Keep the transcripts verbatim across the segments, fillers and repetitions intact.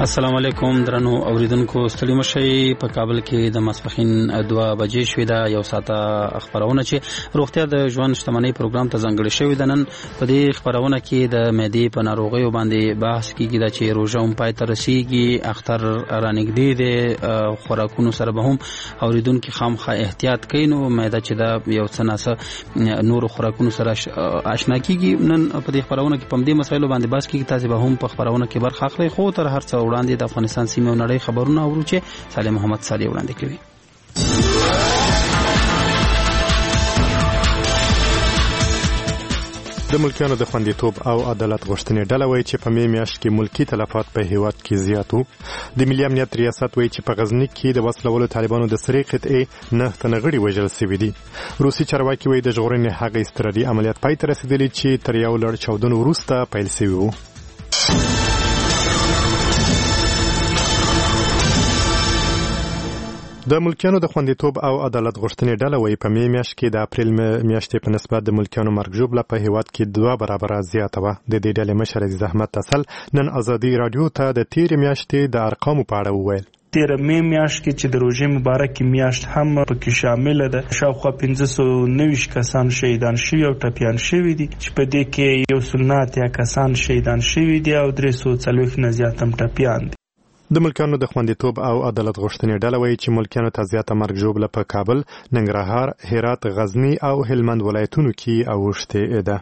السلام علیکم درنو اوریدونکو ستړي مشي په کابل کې د ماسپخین دوه بجې شوې ده یو ساعته خبرونه چې روغتیا د ژوند شتمنۍ پروګرام ته ځانګړی شوی ده. نن په دې خبرونه کې د معدې په ناروغیو باندې بحث کیږي دا چې روژه هم پای ته رسیږي اختر رانږدې دی خوراکونو سره به هم اوریدونکو خامخا احتیاط کوي نو معده چې دا یو څه ناسه نور خوراکونو سره آشنا کیږي. نن په دې خبرونه کې په دې مسایلو باندې بحث کیږي تاسو به هم په خبرونه کې برخه اخلئ خو تر هر څه وړاندې د افغانستان سیمه او نړۍ خبرونه اورو چې صالح محمد صالح وړاندې کوي. د ملکیانو د خوندیتوب او عدالت غوښتنې ډله وایي چې په مې میاشت کې ملکی تلفات په هیواد کې زیات وو. د ملي امنیت ریاست وایي چې په غزني کې د وسلوالو طالبانو د سرې قطعې نه تنه غړي وژل شوي دي. روسي چارواکي وایي د ژغورنې هغه اضطراري عملیات پای ته رسېدلی چې تر یو لړ چاودنو وروسته پیل شوي وو. د ملکیانو د خوندیتوب او عدالت غوښتنې ډله وایي په مې میاشت کې د اپریل میاشتې په نسبت د ملکیانو مرګ ژوبله په هیواد کې دوه برابره زیاته وه. د دې ډلې مشر عزیز احمد تسل نن ازادي راډیو ته د تېرې میاشتې د ارقامو په اړه وویل. تیره مې میاشت کې چې د روژې مبارکې میاشت هم پکې شامله ده شاوخوا پنځه سوه نوي کسان شهیدان شوي او ټپیان شوي دي چې په دې کې یو سل نه اتیا کسان شهیدان شوي دي او درې سوه څلوېښت نه زیات هم ټپیان دي. د ملکیانو د خوندیتوب او عدالت غوښتنې ډله وایي چې ملکیانو ته زیاته مرګ ژوبله په کابل، ننګرهار، هرات، غزني او هلمند ولایتونو کې اوښتې ده.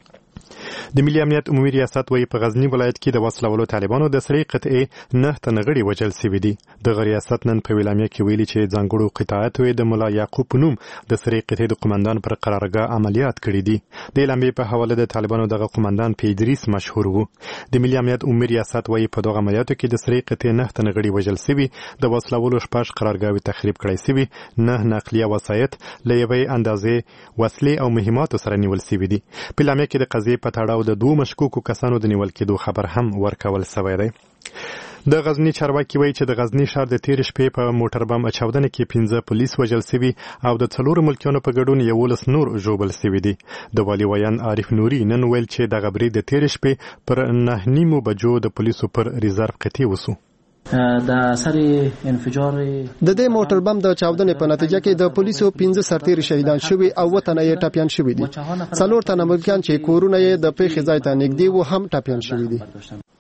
د ملي امنیت عمومي ریاست وایي په غزني ولایت کې د وسلوالو طالبانو د سرې قطعې نه تنه غړي وژل شوي دي. دغه ریاست نن په اعلامیه کې ویلي چې ځانګړو قطاعاتو یې د ملا یعقوب په نوم د سرې قطعې د قمندان پر قرارګاه عملیات کړي دي. د اعلامیې په حواله د طالبانو دغه قمندان په ادریس مشهور و. د ملي امنیت عمومي ریاست وایي په دغه عملیاتو کې د سرې قطعې نه تنه غړي وژل شوي، د وسلوالو شپږ قرارګاوې تخریب کړای شوي، نه نقلیه وسایط له یوې اندازې وسلې او مهماتو سره نیول شوي دي. په اعلامیه کې د قضیې په تړاو د دوه مشکوکو کسانو د نیول کېدو خبر هم ورکول شوی دی. د غزني چارواکي وایي چې د غزني ښار د تېرې شپې په موټر بم اچودنه کې پنځه پولیس وژل شوي او د څلورو ملکیانو په ګډون یولس نور ژوبل شوي دي. د والي ویان عارف نوري نن ویل چې دغه برید د تېرې شپې پر نهه نیمو بجو د پولیسو پر ریزرو قطعې وسو. د اثر انفجار د دې موټر بم د چاودنې په نتیجه کې د پولیسو پنځه سرتیري شهیدان شوي او اووه تنه یې ټپیان شوي دي. څلور تنه ملکیان چې کورونه یې د پیښې ځای ته نږدې وو هم ټپیان شوي دي.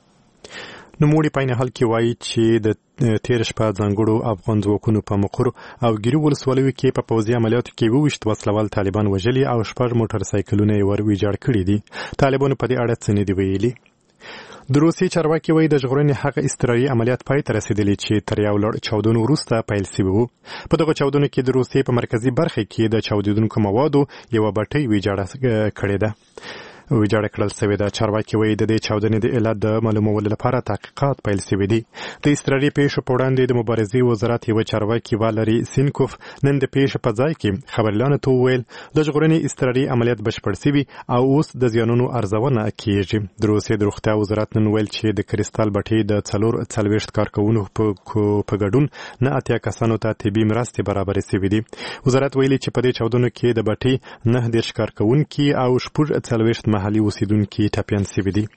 نوموړي په عین حال کې وایي چې د تېره شپه ځانګړو افغان ځواکونو په مقر او ګیرو ولسوالیو کې په پوځي عملیاتو کې اوویشت وسلوال طالبان وژلي او شپږ موټر سایکلونه یې ور ویجاړ کړي دي. طالبانو په دې اړه څه نه دي ویلي. د روسي چارواکي وایي د ژغورنې هغه اضطراري عملیات پای ته رسېدلی چې تر یو لړ چاودنو وروسته پیل شوي وو. په دغه چاودنو کې د روسیې په مرکزي برخه کې د چاودېدونکو موادو یوه بټۍ ویجاړه کړې ده ویجاړه کړل شوې ده. چارواکي وایي د دې چاودنې د علت د معلومولو لپاره تحقیقات پیل شوي دي. د اضطراري پیښو په وړاندې د مبارزې وزارت یوه چارواکي والري سینکوف نن د پیښې په ځای کې خبریالانو ته وویل د ژغورنې اضطراري عملیات بشپړ شوي او اوس د زیانونو ارزونه کیږي. د روسیې د روغتیا وزارت نن ویل چې د کریستال بټۍ د څلور څلوېښت کارکوونکو په ګډون نه اتیا کسانو ته طبي مرستې برابرې شوي دي. وزارت ویلي چې په دې چاودنو کې د بټۍ نه دېرش کارکوونکي او شپږ څلوېښت محلي اوسیدونکي ټپیان شوي دي.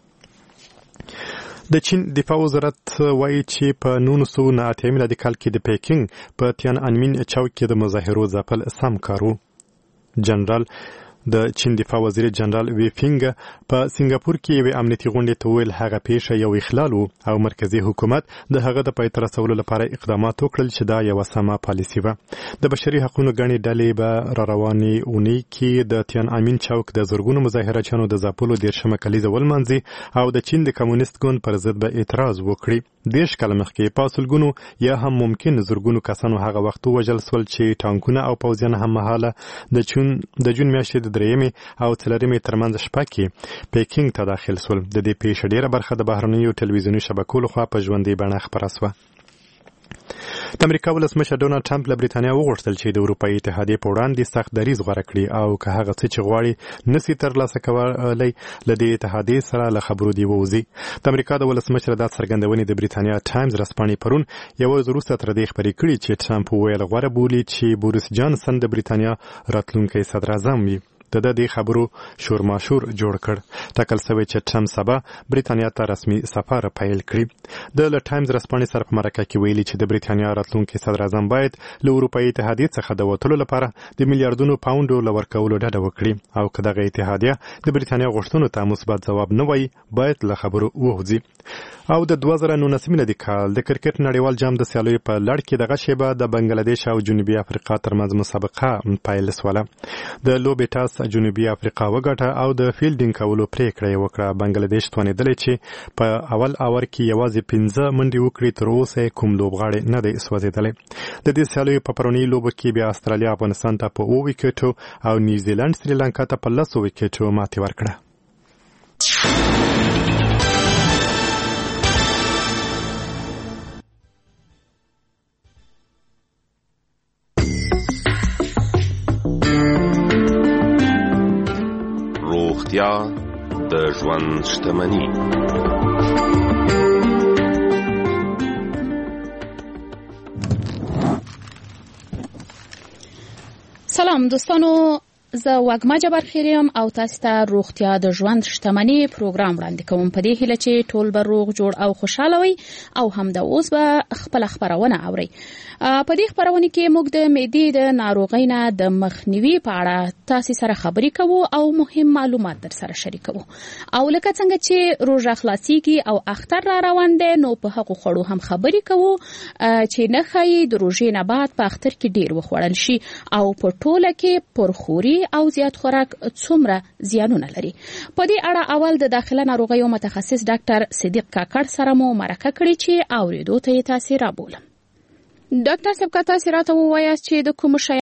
د چین دفاع وزارت وایي چې په نولس سوه نه اتیا میلادي کال کې د پیکینګ په تیان انمین چوک کې د مظاهرو ځپل سم کار و. جنرال د چین دفاع وزیر جنرال وی فینګ په سنگاپور کې یوې امنیتي غونډې ته ویل هغه پیښه یو اخلال و او مرکزي حکومت د هغه د پای ته رسولو لپاره اقدامات وکړل چې دا یوه سمه پالیسي وه. د بشري حقونو ګڼې ډلې به را روانې اونۍ کې د تیان امین چوک د زرګونو مظاهرچیانو د ځپلو دېرشمه کلیزه ولمانځي او د چین د کمونیست ګوند پر ضد به اعتراض وکړي. دېرش کاله مخکې په سلګونو یا هم ممکن زرګونو کسانو هغه وخت ووژل شول چې ټانکونه او پوځیان هم مهاله د جون د جون میاشتې د درېیمې او څلورمې ترمنځ شپه کې پیکینګ ته داخل شول. د دې پیښې ډېره برخه د بهرنیو ټلویزیوني شبکو لخوا په ژوندۍ بڼه خپره شوه. د امریکا ولسمشر ډونالډ ټرمپ له بریتانیا وغوښتل چې د اروپایي اتحادیې په وړاندې سخت دریځ غوره کړي او که هغه څه چې غواړي نسي ترلاسه کولی له دې اتحادیې سره له خبرو دې ووځي. د امریکا د ولسمشر دا څرګندونې د بریتانیا ټایمز ورځپاڼې پرون یوه ورځ وروسته تر دې خپرې کړي چې ټرمپ وویل غوره بولي چې بوریس جانسن د بریتانیا راتلونکی صدراعظم وي. د د خبرو شورماشور جوړ کړ. ټاکل شوی چې ټرمپ سبا بریتانیا ته رسمي سفر پیل کړي. د ټایمز رسپانې سره په مرکه کې ویلي چې د بریتانیا راتلونکي صدر اعظم باید له اروپایي اتحادیې څخه د وتلو لپاره د میلیارډونو پاونډو له ورکولو ډډه وکړي او که دغه اتحادیه د بریتانیا غوښتنو ته مثبت ځواب نه وایي باید له خبرو ووځي. او د دوه زره نولس میلادي کال د کرکټ نړیوال جام د سیالیو په لړ کې دغه شیبه د بنگلاديش او جنوبي افریقا ترمنځ مسابقه پیل شوه. د لوبې ټاس جنوبي افریقا وګټه او د فیلډینګ کولو پریکړه یې وکړه. بنگلاديش توانېدلی چې په اول اور کې یوازې پنځه منډې وکړي، تر اوسه کوم لوبغاړی نه دی سوځېدلی. د دې سیالیو په پرونۍ لوبه کې بیا استرالیا افغانستان ته په اوه وکټو او نیوزیلند سریلانکا ته په لسو وکټو ماتې ورکړه. روغتیا د ژوند شتمني. سلام دوستانو، زه واګما جبر خیریم او تاسو ته روغتیا د ژوند شتمني پروګرام وړاندې کوم. په دې هیله چې ټول به روغ جوړ او خوشاله وي او هم د اوس به خپل خبرونه اوري. په دې خبرونه کې موږ د معدې د ناروغۍ نه د مخنیوي په اړه تاسو سره خبرې کوو او مهم معلومات در سره شریکوو. او لکه څنګه چې روزه خلاصيږي او اختر را روان دی، نو په هغه خړو هم خبرې کوو چې نه خایي د روزې نه بعد په اختر کې ډیر وخوړل شي او په ټوله کې پرخوري او زیات خوراک څومره زیانونه لري. په دې اړه اول د داخله ناروغیو متخصص ډاکټر صدیق کاکړ سره مو مرکه کړې چې اوریدو ته یې تاسو را بولم. ډاکټر صدیق کاکړ تاسو راته ووایاست چې د کوم شی